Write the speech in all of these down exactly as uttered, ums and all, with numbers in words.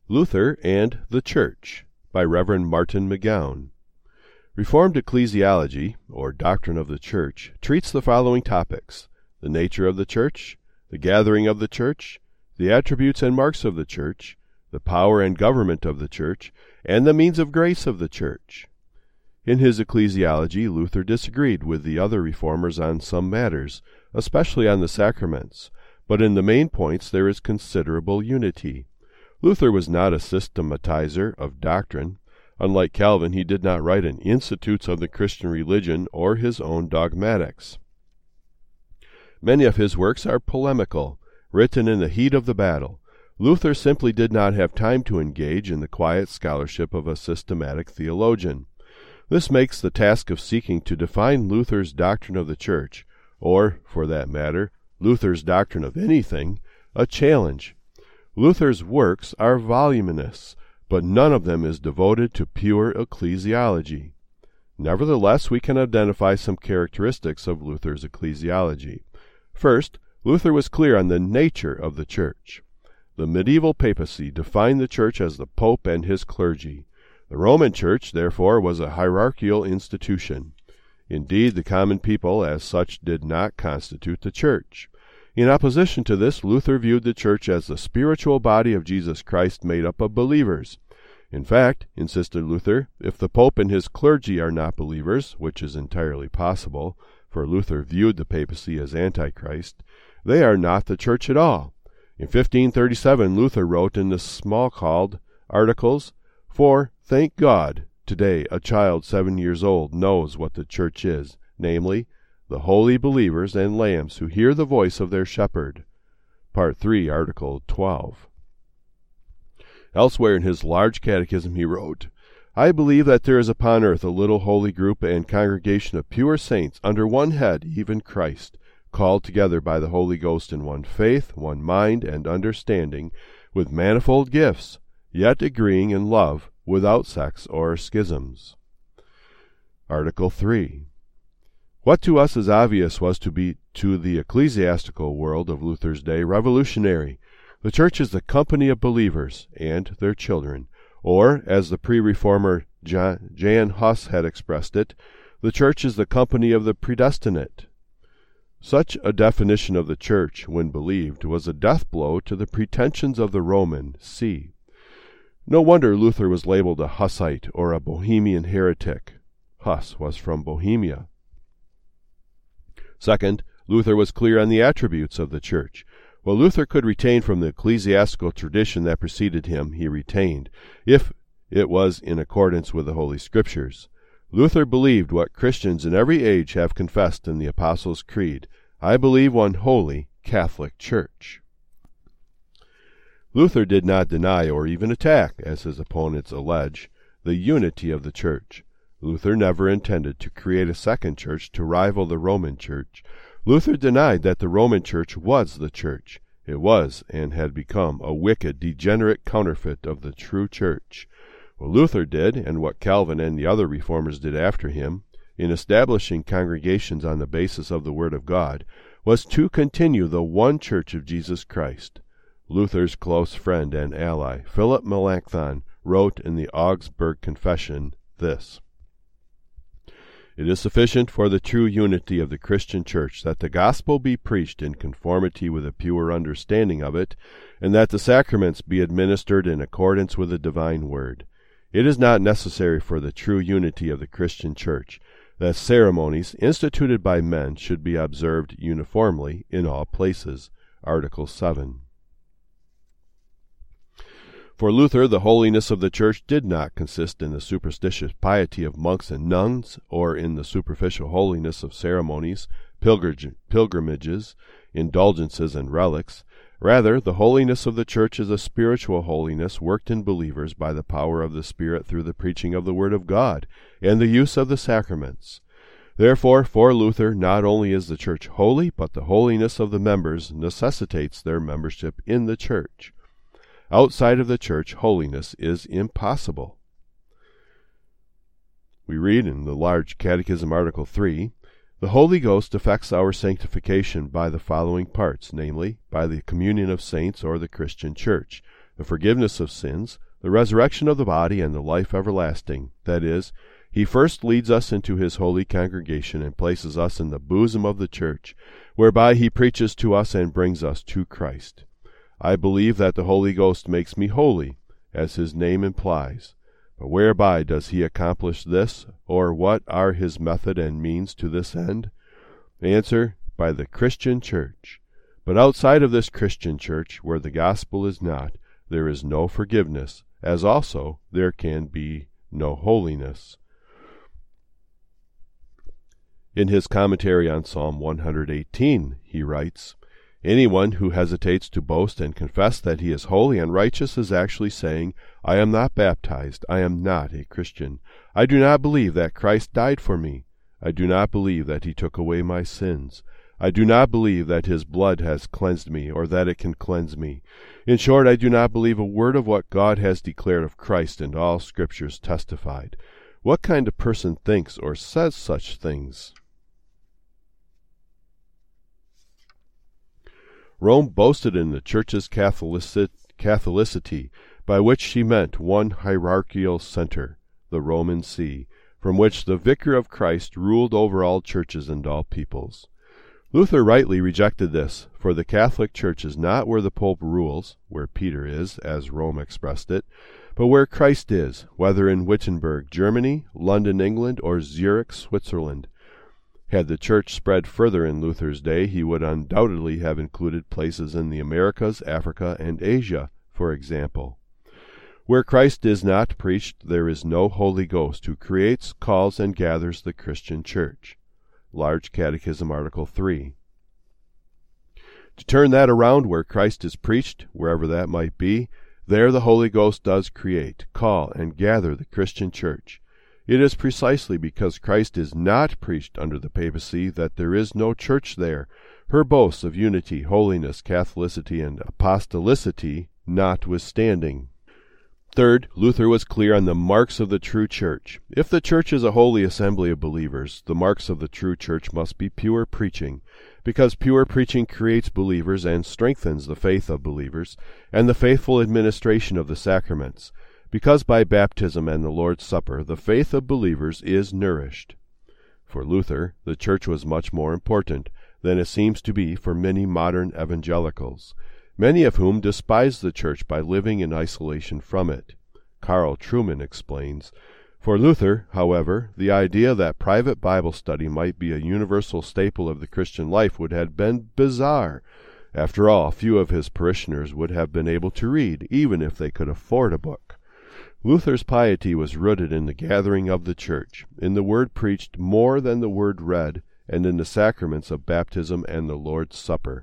Luther and the Church, by Reverend Martin McGowan. Reformed ecclesiology, or doctrine of the Church, treats the following topics: the nature of the Church, the gathering of the Church, the attributes and marks of the Church, the power and government of the Church, and the means of grace of the Church. In his ecclesiology, Luther disagreed with the other reformers on some matters, especially on the sacraments, but in the main points there is considerable unity. Luther was not a systematizer of doctrine. Unlike Calvin, he did not write an Institutes of the Christian Religion or his own dogmatics. Many of his works are polemical, written in the heat of the battle. Luther simply did not have time to engage in the quiet scholarship of a systematic theologian. This makes the task of seeking to define Luther's doctrine of the Church, or, for that matter, Luther's doctrine of anything, a challenge. Luther's works are voluminous, but none of them is devoted to pure ecclesiology. Nevertheless, we can identify some characteristics of Luther's ecclesiology. First, Luther was clear on the nature of the Church. The medieval papacy defined the Church as the Pope and his clergy. The Roman Church, therefore, was a hierarchical institution. Indeed, the common people, as such, did not constitute the Church. In opposition to this, Luther viewed the Church as the spiritual body of Jesus Christ made up of believers. In fact, insisted Luther, if the Pope and his clergy are not believers, which is entirely possible, for Luther viewed the papacy as Antichrist, they are not the Church at all. In fifteen thirty-seven, Luther wrote in the Smalcald Articles, "For, thank God, today a child seven years old knows what the Church is, namely, the holy believers and lambs who hear the voice of their shepherd." Part three, Article twelve. Elsewhere in his large catechism he wrote, "I believe that there is upon earth a little holy group and congregation of pure saints under one head, even Christ, called together by the Holy Ghost in one faith, one mind, and understanding, with manifold gifts, yet agreeing in love, without sects or schisms." Article three. What to us is obvious was to be to the ecclesiastical world of Luther's day revolutionary. The Church is the company of believers and their children, or, as the pre-reformer Jan Hus had expressed it, the Church is the company of the predestinate. Such a definition of the Church, when believed, was a death blow to the pretensions of the Roman see. No wonder Luther was labeled a Hussite or a Bohemian heretic. Huss was from Bohemia. Second, Luther was clear on the attributes of the Church. What Luther could retain from the ecclesiastical tradition that preceded him, he retained, if it was in accordance with the Holy Scriptures. Luther believed what Christians in every age have confessed in the Apostles' Creed: "I believe one holy, Catholic Church." Luther did not deny or even attack, as his opponents allege, the unity of the Church. Luther never intended to create a second church to rival the Roman Church. Luther denied that the Roman Church was the Church. It was, and had become, a wicked, degenerate counterfeit of the true Church. What Luther did, and what Calvin and the other reformers did after him, in establishing congregations on the basis of the Word of God, was to continue the one Church of Jesus Christ. Luther's close friend and ally, Philip Melanchthon, wrote in the Augsburg Confession this: "It is sufficient for the true unity of the Christian Church that the gospel be preached in conformity with a pure understanding of it, and that the sacraments be administered in accordance with the divine word. It is not necessary for the true unity of the Christian Church that ceremonies instituted by men should be observed uniformly in all places." Article seven. For Luther, the holiness of the Church did not consist in the superstitious piety of monks and nuns, or in the superficial holiness of ceremonies, pilgrimages, indulgences, and relics. Rather, the holiness of the Church is a spiritual holiness worked in believers by the power of the Spirit through the preaching of the Word of God and the use of the sacraments. Therefore, for Luther, not only is the Church holy, but the holiness of the members necessitates their membership in the Church. Outside of the Church, holiness is impossible. We read in the large Catechism, Article three, "The Holy Ghost effects our sanctification by the following parts, namely, by the communion of saints or the Christian Church, the forgiveness of sins, the resurrection of the body, and the life everlasting. That is, he first leads us into his holy congregation and places us in the bosom of the church, whereby he preaches to us and brings us to Christ. I believe that the Holy Ghost makes me holy, as his name implies. But whereby does he accomplish this, or what are his method and means to this end? Answer, by the Christian church. But outside of this Christian church, where the gospel is not, there is no forgiveness, as also there can be no holiness. In his commentary on Psalm one hundred eighteen, he writes, "Anyone who hesitates to boast and confess that he is holy and righteous is actually saying, 'I am not baptized. I am not a Christian. I do not believe that Christ died for me. I do not believe that he took away my sins. I do not believe that his blood has cleansed me, or that it can cleanse me. In short, I do not believe a word of what God has declared of Christ and all Scriptures testified.' What kind of person thinks or says such things?" Rome boasted in the Church's Catholicity, by which she meant one hierarchical center, the Roman See, from which the Vicar of Christ ruled over all churches and all peoples. Luther rightly rejected this, for the Catholic Church is not where the Pope rules, where Peter is, as Rome expressed it, but where Christ is, whether in Wittenberg, Germany, London, England, or Zurich, Switzerland. Had the Church spread further in Luther's day, he would undoubtedly have included places in the Americas, Africa, and Asia, for example. Where Christ is not preached, there is no Holy Ghost who creates, calls, and gathers the Christian Church. Large Catechism, Article three. To turn that around, where Christ is preached, wherever that might be, there the Holy Ghost does create, call, and gather the Christian Church. It is precisely because Christ is not preached under the papacy that there is no church there, her boasts of unity, holiness, Catholicity, and apostolicity notwithstanding. Third, Luther was clear on the marks of the true church. If the church is a holy assembly of believers, the marks of the true church must be pure preaching, because pure preaching creates believers and strengthens the faith of believers, and the faithful administration of the sacraments, because by baptism and the Lord's Supper the faith of believers is nourished. For Luther, the church was much more important than it seems to be for many modern evangelicals, many of whom despise the church by living in isolation from it. Carl Trueman explains, "For Luther, however, the idea that private Bible study might be a universal staple of the Christian life would have been bizarre. After all, few of his parishioners would have been able to read, even if they could afford a book." Luther's piety was rooted in the gathering of the church, in the word preached more than the word read, and in the sacraments of baptism and the Lord's Supper.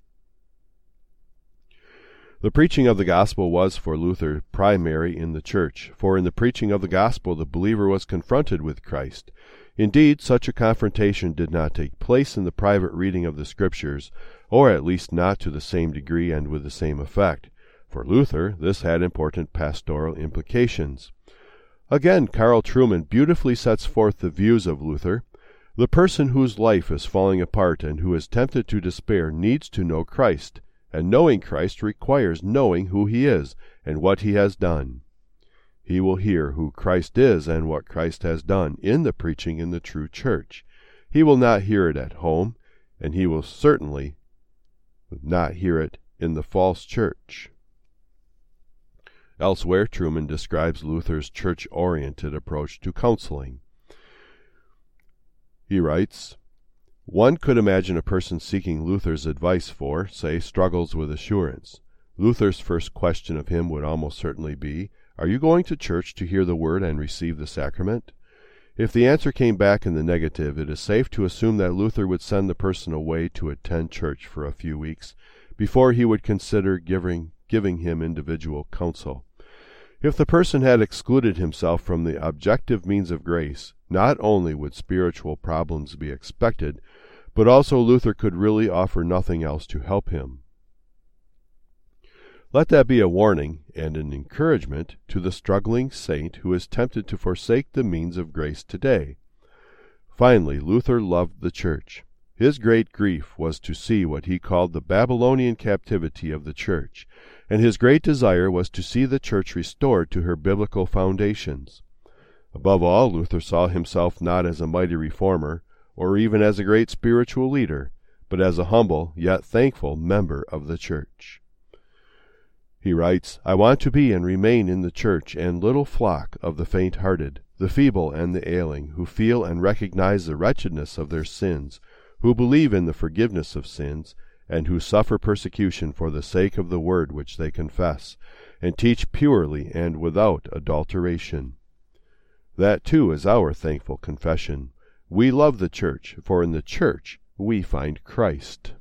The preaching of the gospel was for Luther primary in the church, for in the preaching of the gospel the believer was confronted with Christ. Indeed, such a confrontation did not take place in the private reading of the Scriptures, or at least not to the same degree and with the same effect. For Luther, this had important pastoral implications. Again, Carl Trueman beautifully sets forth the views of Luther. The person whose life is falling apart and who is tempted to despair needs to know Christ, and knowing Christ requires knowing who he is and what he has done. He will hear who Christ is and what Christ has done in the preaching in the true church. He will not hear it at home, and he will certainly not hear it in the false church. Elsewhere, Trueman describes Luther's church-oriented approach to counseling. He writes, "One could imagine a person seeking Luther's advice for, say, struggles with assurance. Luther's first question of him would almost certainly be, 'Are you going to church to hear the word and receive the sacrament?' If the answer came back in the negative, it is safe to assume that Luther would send the person away to attend church for a few weeks before he would consider giving, giving him individual counsel. If the person had excluded himself from the objective means of grace, not only would spiritual problems be expected, but also Luther could really offer nothing else to help him. Let that be a warning and an encouragement to the struggling saint who is tempted to forsake the means of grace today. Finally, Luther loved the church. His great grief was to see what he called the Babylonian captivity of the church, and his great desire was to see the Church restored to her biblical foundations. Above all, Luther saw himself not as a mighty reformer, or even as a great spiritual leader, but as a humble, yet thankful, member of the Church. He writes, "I want to be and remain in the Church and little flock of the faint-hearted, the feeble and the ailing, who feel and recognize the wretchedness of their sins, who believe in the forgiveness of sins, and who suffer persecution for the sake of the word which they confess, and teach purely and without adulteration." That, too, is our thankful confession. We love the Church, for in the Church we find Christ.